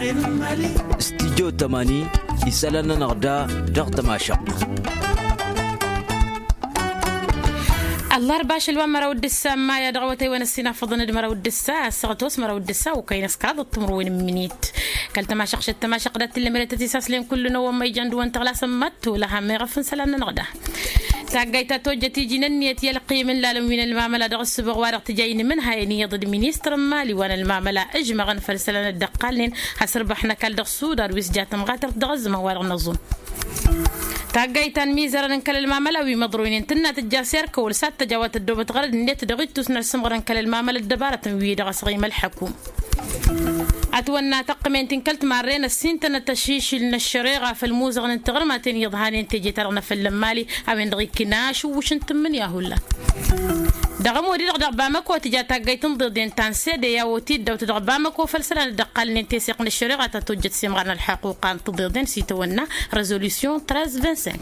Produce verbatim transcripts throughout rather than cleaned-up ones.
استديو تماني يسألنا نغدا دغت ماشق الله رباش الوان مرود السا ما يدغوتي ونسينا فضن مرود السا سغتوس مرود السا وكاينس كاد التمروين منيت كلت ما شقش ما شقدت اللي مرت تساسلين كل نو ما يجند وانت غلا سمت ولا هم يغفن سلامنا نغدا تاقيتا توجتي جننيت يلقي من لا من المعامله دغس بغوار تجاين من هاي ني ضد مينستر مالي وانا المعامله اجمع فلسلنا الدقالين حسربحنا كال دغسودار ويسجات مغاتر دغز ما وار نظن تاقيتان ميزرن كل المعامله ومضروين تنا تجاسير كول سات تجاوت الدوبه غرد نيت دغيتو سنرسمغرن كل المعامله الدباره وي دغس غيم الحكوم أتونا تقمين تنكلت مارين السين تنا تشيش الشريغة في الموزغ ننتغر ما تني يضهانين تجي ترغنا في المالي أبين دغي كناش وشنت من ياهولا دغمو دي دغ بامكو تجا تاقيتن ضدين تانسي دي ياوتي دو تدغ بامكو فلسلا دقال ننتيسيق الشريغة تتوجد سيمغرنا الحقوق عن تضيضين سيتونا ريزوليسيون ثلاثة وعشرين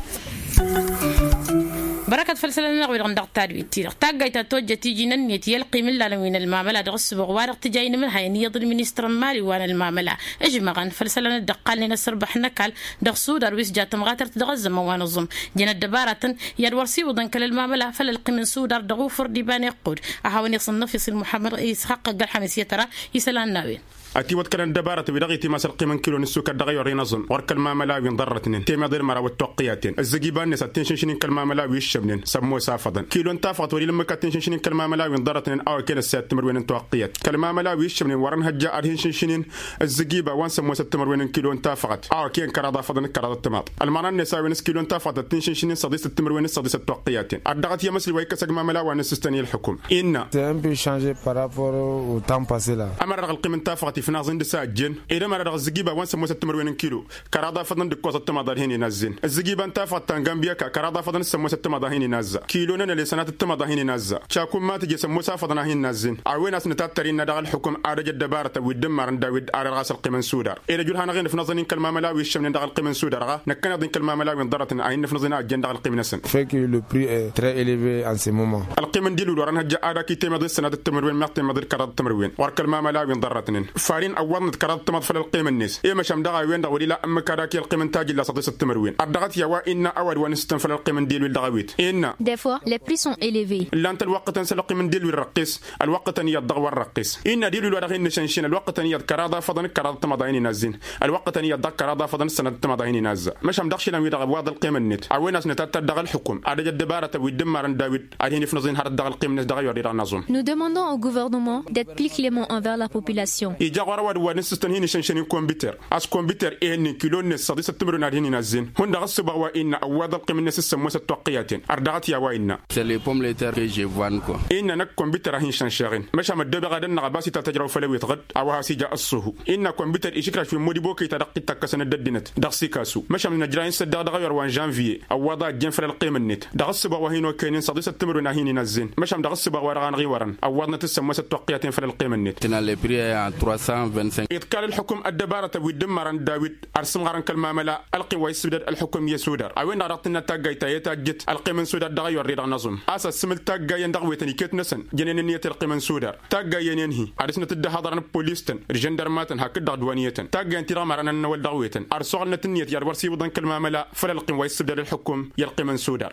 بركة فلسلة نغوي غندق تاروي تيرق تاقايتا توجة تيجي ننيت يلقي من لالوين المعاملة دغس بغوارق تجاين من هاي نيض المينستر مالي وانا المعاملة اجمغان فلسلة ندقال لنا سربح نكال دغسو دارويس جات مغاتر تدغز موانظم جنا الدبارة يدورسي وضن كل المعاملة فللقي من سودار دغوفر ديبان يقود احاوني صنف يصل محمد يسحق قل حميس يترى يسلان ناوين أتي وتكلم دبارة ودغي تي مسل قيمة كيلو نسوك الدغي وري نظن ورك المعاملة وينضرتنين تيم يضير مرا والتوقياتين الزجيبان نس التنشن شنين كالمعاملة ويشبنين سموه سافضا كيلو انتافقت ولي لما كتنشن شنين كالمعاملة وينضرتنين أو كان السات تمر وين التوقيات كالمعاملة ويشبنين ورن هجا أرهن شنين الزجيبة وان سموه ست تمر وين كيلو انتافقت أو كان كرادا فضن كرادا التماط المعنى النساء وين كيلو انتافقت التنشن شنين صديس التمر وين صديس التوقياتين الدغت يا مسل ويك سج معاملة وان سستني الحكم إن تيم changer par rapport au temps passé là أمر القيمة انتافقت في نازن دساج إذا ما رأى الزجيبة وان سموه ستمر وين كيلو كرادا فضن دكوز التماضر هني نازين الزجيبة انتافقت تنجامبيا كرادا فضن سموه ستماضر هني نازا كيلو نن لسنة التماضر هني نازا شاكون ما تجي سموه سافضنا هني نازين عوين ناس نتاترين نداغ الحكم أرجع الدبارة ويدمر داود على راس القيمة سودار إذا جلها نغين في نظن كلمة ملاوي الشمن نداغ القيمة سودار نكنا ضين كلمة ملاوي انضرت عين في نظن أجنداغ القيمة نسن fait que le prix est très élevé en ce moment القيمة ديلو ورنا هجا أدا كي تيم ضد سنة التمر وين مقتل مدر كراد التمر وين وركلمة ملاوي انضرتنين فارين أول نتكراد التمر فل القيمة الناس إيه مش مداغ وين دغولي لا أما كراكي القيمة تاج لا صديس التمر وين الدغت يا وإن أول ونستن فل القيمة ديلو الدغويت إن des fois les prix sont élevés لا أنت الوقت أنسى القيمة ديلو الرقيس الوقت أن يضغ والرقيس إن ديلو الورغين نشنشين الوقت أن يض كرادا فضن كرادا التمضاهين نازين الوقت أن يضغ كرادا فضن السنة التمضاهين نازا مش مدغش لم يدغ واض القيمة النت أوين ناس نتدغ الحكم أرجع الدبارة ويدمر داود أرهين في نظين هذا القيمة دغ يوري نظم nous demandons au gouvernement d'être plus clément envers la population إجا غرواد ونستن هني شنشين كمبيوتر أس كمبيوتر إيه إن كيلو نس صديس التمر نارهين نازين هون دغ السبع وإن أواض القيمة نس السموس التوقياتين أردغت يا وإن c'est les pommes de terre que je vois quoi إن نك كمبيوتر هين شنشين مش هم الدبغ غدن غباسي تتجرو فلوي تغد أو هاسيجا الصهو إن كمبيوتر إشكراش في مودي بوكي تدقي تكسن الددنت دغسي كاسو مش من نجرين صدق دغير وان جانفي او وضع جن في القيمه النت دغس بغ وهين وكاينين صديس التمر ناهين نزين مش من دغس بغ ورغان غي ورن او وضنا تسمى توقياتين في القيمه النت تنا لي بري ثلاث مية وخمسين اتكال الحكم الدباره ويدمر داوود ارسم غران كالماملا القي ويسدد الحكم يسودر اوين راتنا تاغايتا يتاجت القيمه سودر دغير ريد نظم اساس سمل تاغاي ندغويتني كيت نسن جنين نيه القيمه سودر تاغاي ينهي ارسنه تدهضرن بوليستن رجندرماتن هك دغدوانيتن تاغاي انت رامرن نول دغويتن ارسغنا تنيه يا ورسي وضن كالماملا فللقي ويسدد الحكم يلقي من سودر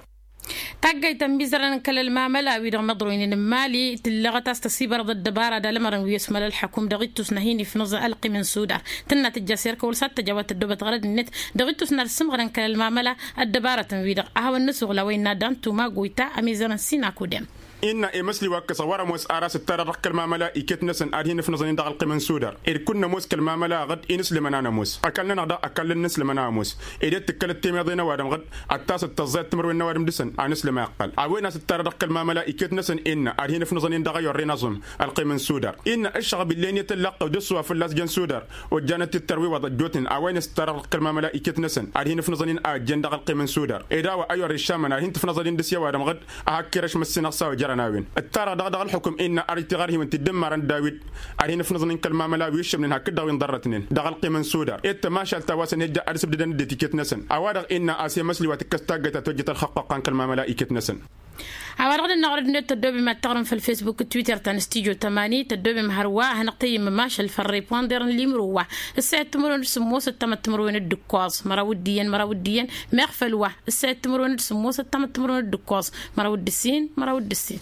تاقي تنبيزرن كل المعاملة ويدغ مضروين المالي تلغت استصيبر ضد دبارة دالمرن ويسمل الحكم دغيتوس نهيني في نظر ألقي من سودار تنا تجاسير كول سات تجاوت الدوبة غرد النت دغيتوس نرسم غرن كل المعاملة الدبارة ويدغ أهو النسوغ لوين نادان توما قويتا أميزرن سينا كودم إن إمسلي وك صورة موس أراس الترى ركل معاملة إكيت نسن أرهين في نظرين دغل قمن سودر إذ كنا موس كالمعاملة غد إنس لمنا موس أكلنا نغدا أكل النس لمنا موس إذا تكل التيم يضينا وادم غد التاس التزات تمر وين وادم دسن أنس لما يقل أوين ناس الترى ركل معاملة إكيت نسن إن أرهين في نظرين دغل يوري نظم القمن سودر إن الشغب اللي يتلقى ودسوا في اللاس جن سودر وجانت التروي وضجوتن أوين الترى ركل معاملة إكيت نسن أرهين في نظرين أجن دغل قمن سودر إذا وأيور الشام أرهين في نظرين دسيا وادم غد أهكرش مسنا صاو جرناوين الترى دغ الحكم إن أرتغاره من تدمر داود أرهين في نظن كلمة ملا ويش من هكذا داوين ضرتنين دغ القيمة سودر إتماشى التواسن يجا أرسب ددن دتيكت نسن أوادغ إن آسيا مسلي وتكستاجت توجت الحق عن كلمة ملائكة نسن أول غدا نغرد نت تدوبي ما تغرم في الفيسبوك تويتر تنستيجو تماني تدوبي مهروا هنقتي مماش الفري بوندر اللي مروه الساعة تمرون سموس التم تمرون الدكواز مراوديا مراوديا مغفلوا الساعة تمرون سموس التم تمرون الدكواز مراود السين مراود السين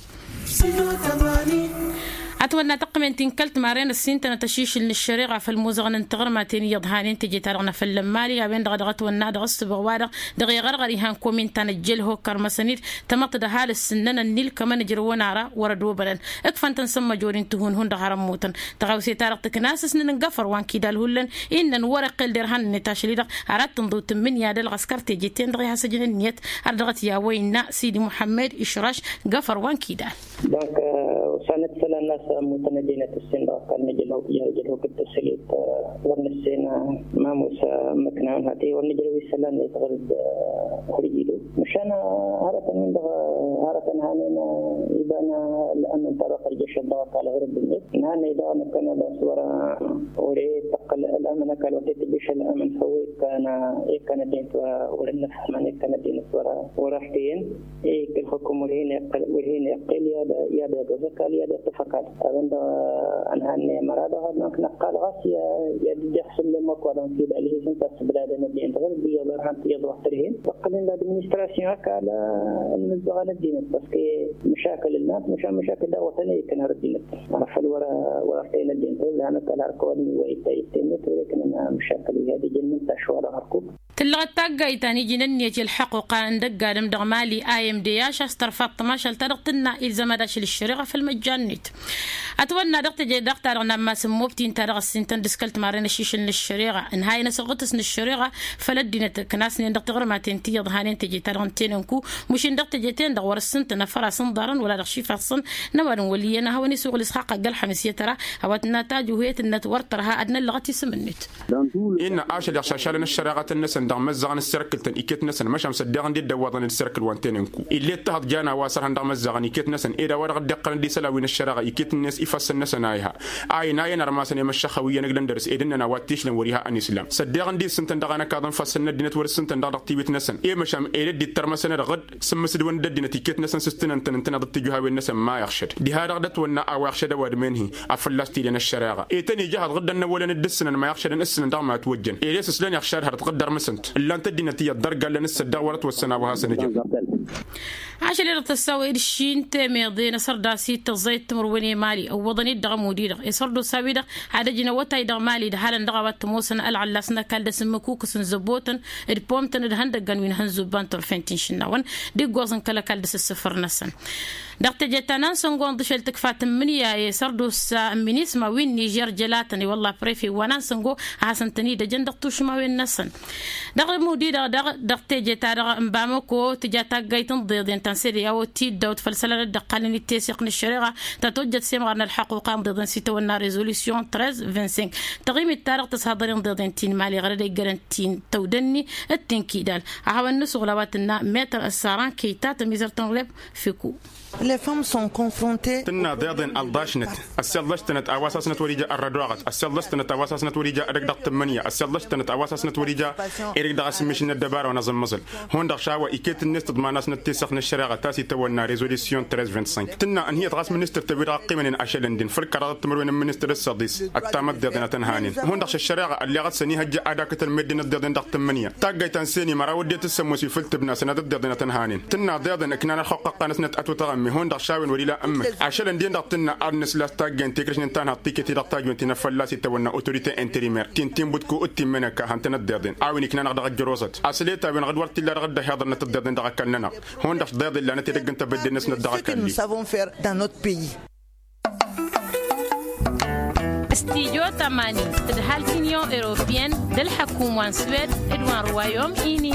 أتمنى تقمن تنكلت مارين السين تنتشيش للشريعة في الموزغن انتغر ما تيني يضهانين تجي ترغنا في اللمالي بين دغدغت والناد غصب غوادغ دغي غرغر يهان كومين تنجله كرمسنير تمط دهال السنن النيل كمان جرون عرا وردو بلن اكفن تنسمى جورين تهون هون دغ موتن تغاوسي تارق تكناس سنن نقفر وان كيدال هولن إن ورق الدرهان نتاش لي دغ عرات تنضو تمن يا دل غسكر تجي تين دغي هسجن النيت أردغت يا وين سيدي محمد إشراش قفر وان كيدال وسنة الناس متندين السنة كان نجلو يجلو بالتسليت ونسينا ما موسى مكنان هاتي ونجلو يسلان يتغرد خريجيلو مشان هارة من دغ هارة هانينا يبانا الأمن طرق الجيش الضغط على غرب النت نهانا إذا مكان الأسورة وري تقل الأمن كان وقت الجيش الأمن هو كان إيه كان دين ورنف من كان دين سورة ورحتين إيه كل حكم ورهين يقل ورهين يقل يا يا جزاك يا اتفاقات عند أنهن مراد هذا نقل غاسيا يدي يحصل لما قادم في بالي سنت بلادنا الدين غير بيضرهم يضرب ترهين وقلنا الادمنستراسيون على المزغان الدين بس كي مشاكل الناس مش مشاكل وطنيه كان الدين عرف الورا ورثين الدين لأن كان الكون ويتيتنت ولكن مشاكل هذه جنن تشوار هركوب تلغت تاقا تاني جنن يجي الحقوق عند قادم دغمالي آي ام دي اش استرفض طماشل ترقتنا إلزام داش للشريعة في المجانيت أتولنا دقت جي دقت على ما سموبتين ترى السنتين دسكلت مارين الشيشن للشريعة إن هاي ناس غطس للشريعة فلدينا كناس ندقت غير ما تنتي ظهرين تجي ترى نكو مش ندقت جيتين دغور السنت نفر صندارا ولا دخشي فصن نمر ولينا هو نسوق الإسحاق قال حمسية ترى هو تنتاج وهي النتور ترها أدنى اللغة سمنت إن عاشر يخشى الشريعة الناس عندهم مزغن السركل تنيكت ناس مش هم صدقن دي دوّضن السركل وانتينكو اللي تهض جانا واسر عندهم مزغن يكت ناس إذا ورق دقن دي سلاوين الشريعة يكت الناس يفصل الناس نايها أي ناي نرماسن يمشى خويا نقدر ندرس إذن أنا واتيش لن وريها عن الإسلام صدقن دي سنتن دغنا كذا فصلنا الدين تورس سنتن دغ تيبت ناس إيه مش هم إيه دي ترمسنا رغد سمس دون الدين تيكت ناس سستن أنت أنت نضد تجوها والناس ما يخشد دي هذا رغدت ونا أو يخشد واد منه أفلستي لنا الشريعة إيه تاني جهة غدا نولا ندسنا ما يخشد السن دغ ما توجن إيه ليس سلان يخشد هتقدر مسنت إلا أنت الدين تي الدرجة اللي نس الدورة والسنة وها سنجل عشان اللي تسوي الشين تميضين صار داسي تزيت تمروني مالي أو وضني الدغ مدير يصردو سابيدا هذا جنا وتا يدغ مالي ده هلا دغوات موسن العلاسنا كال دسم كوكسن زبوتن البومتن الهندق جنوين هنزو بانتر فنتين شناون دي جوزن كلا كال دس السفر نسن دقت جتنا سنقون دشل تكفات منيا يصردو سامينيس ما وين نيجر جلاتني والله بريفي وانا سنقو حسن تني ده جن دقتوش ما وين نسن دغ مدير دغ دقت جتا دغ مبامكو تجاتا جايتن ضيضين تنسيري أو تيد دوت فلسلة الدقالين التسيق الشريعة تتوجد سيمغرنا الحق وقام ضد سيتو ونا ريزوليسيون تريز فينسينك تقييم التاريخ تصادرين ضد تين مالي غير جرانتين تودني التين كيدال عاون نسو غلواتنا متر الساران كيتات ميزرتن لب فيكو Les femmes sont confrontées. تنا ضيضن الضاشنت السلشتنت أواساسنت وريجا الردواغت السلشتنت أواساسنت وريجا رقدق تمانية السلشتنت أواساسنت وريجا إرقدق اسمشن الدبارة ونظم مصل هون دخشاوة إكيت الناس تضماناسنا تسخن الشريعة تاسي تونا ريزوليسيون تريز خمسة تنا أن هي تغاس منستر تبير قيمة أشلندين فرق قرارات تمرون منستر السادس التامت ضيضن تنهانين هون دخش الشريعة اللي غاد سنيها جاء أداك المدينة ضيضن دق تمانية تاجي تنسيني مراودية السموسي فلت بنا سنة ضيضن تنهانين تنا ضيضن كنا الحق قانسنا أتوتغم هون دخشاون وليلا أمك عشان دين دقتنا أرنس لا تاجين تكرشن تانها تيكتي دقتاجون تنفلاسي تونا أوتوريتي انتريمير تنتين بدكو أتي منك هانتنا الدادين عاوني كنا نقدر جروزت أصليتها بين غد وقت اللي رغد هذا نتدادين دقكلنا هون دخ داد اللي أنا تدقن تبدي الناس ندقكلي. Nous savons faire dans notre pays. استيجو تماني تدهال كينيو إيروبيان دل حكومة سويد إدوان روايوم إيني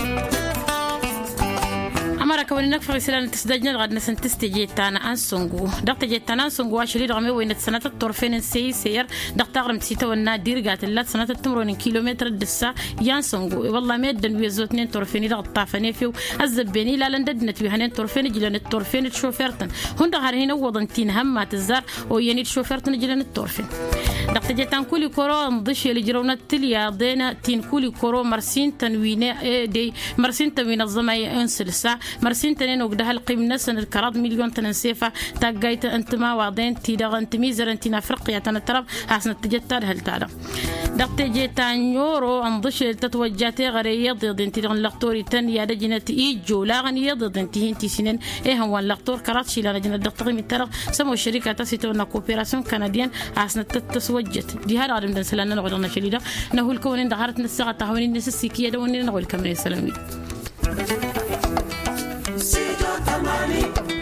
أمرا كوني نكفر سلان تسدجنا لغد نسن تستجي تانا أنسونغو دقت جي تانا أنسونغو عشري رغمي وين سنة الطرفين سي سير دقت أغرم تسيتا والنادير قات اللات سنة التمرون كيلومتر الدسا يانسونغو والله ميدن ويزوتنين طرفيني دقت طافني فيو الزبيني لا لنددنا تويهنين طرفين جلان الطرفين تشوفرتن هون دغار هنا وضنتين همات الزار ويني تشوفرتن جلان الطرفين دقت جتان كل كورو نضش اللي جرونا تليا ضينا تين كل كورو مرسين تنوينة دي مرسين تنوين الضماي انسلسا مرسين تنين وقدها القيم نسن الكراد مليون تنسيفة تاجيت انتما واضين تيدا انتمي زرنتنا فرقية تنترب حسن تجتار هل تعلم دقت جتان يورو نضش تتوجهتي غرية ضد انتي لغطوري تن يا لجنة إيجو لا غنية ضد انتي انتي سنين إيه هو اللغطور كراتشي لا لجنة دقتغي من الترغ سمو الشركة تسيتونا كوبيراسيون كنديان عسنا تتسوجت دي هذا عالم دان سلانا نغلنا شليدا نهو الكون دهارت نسغة تهوني الناس السيكية دوني نغول كمري سلامي